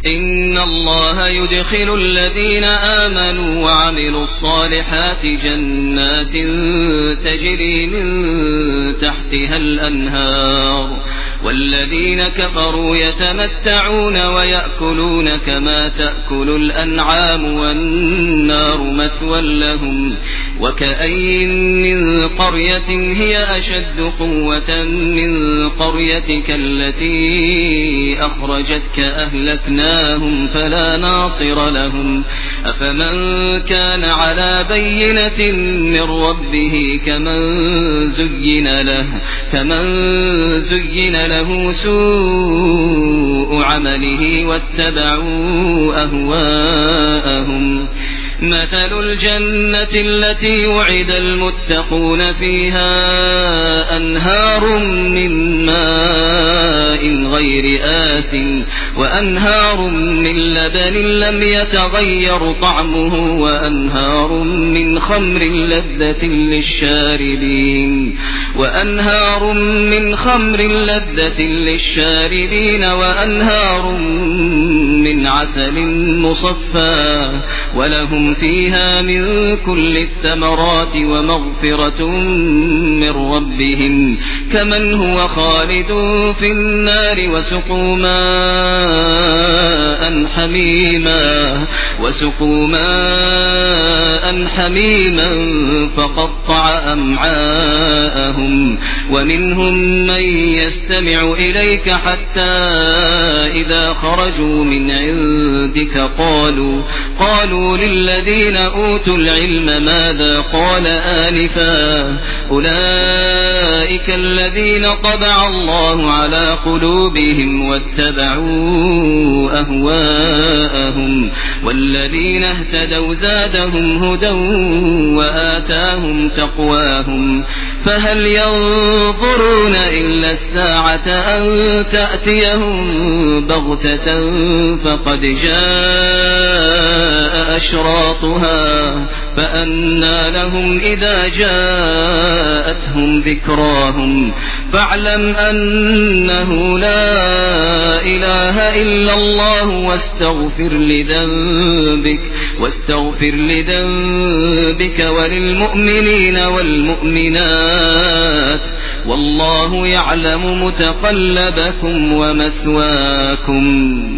إن الله يدخل الذين آمنوا وعملوا الصالحات جنات تجري من تحتها الأنهار والذين كفروا يتمتعون ويأكلون كما تأكل الأنعام والنار مثوى لهم وكأين من قرية هي أشد قوة من قريتك التي أخرجتك أهلكناهم فلا ناصر لهم أفمن كان على بينة من ربه كمن زين له سوء عمله واتبعوا أهواءهم مثل الجنة التي وعد المتقون فيها أنهار من ماء غير آسٍ وأنهار من لبن لم يتغير طعمه وأنهار من خمر لذة للشاربين وأنهار من عسل مصفى ولهم فيها من كل الثمرات ومغفرة من ربهم كمن هو خالد في النار وسقوا ماء حميما فقطع أمعاءهم ومنهم من يستمع إليك حتى إذا خرجوا من عندك قالوا للذين أوتوا العلم ماذا قال آنفا أولئك الذين طبع الله على قلوبهم واتبعوا أهواءهم والذين اهتدوا زادهم هدى وآتاهم تقواهم فهل ينظرون إلا الساعة أن تأتيهم بغتة فقد جاء أشراطها فأنى لهم إذا جاءتهم ذكراهم فاعلم أنه لا إله إلا الله واستغفر لذنبك وللمؤمنين والمؤمنات والله يعلم متقلبكم ومثواكم